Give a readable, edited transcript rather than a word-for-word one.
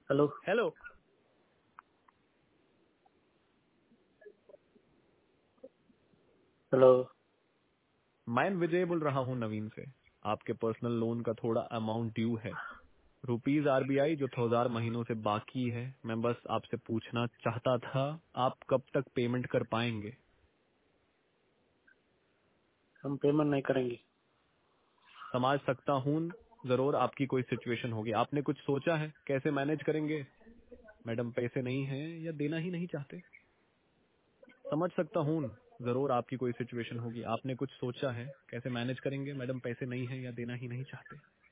Hello. Hello. Hello. मैं विजय बोल रहा हूँ नवीन से। आपके पर्सनल लोन का थोड़ा अमाउंट ड्यू है, रुपीज आरबीआई जो 2000 महीनों से बाकी है। मैं बस आपसे पूछना चाहता था, आप कब तक पेमेंट कर पाएंगे? हम पेमेंट नहीं करेंगे। समझ सकता हूँ, जरूर आपकी कोई सिचुएशन होगी। आपने कुछ सोचा है कैसे मैनेज करेंगे? मैडम पैसे नहीं है या देना ही नहीं चाहते? समझ सकता हूँ, जरूर आपकी कोई सिचुएशन होगी। आपने कुछ सोचा है कैसे मैनेज करेंगे? मैडम पैसे नहीं है या देना ही नहीं चाहते?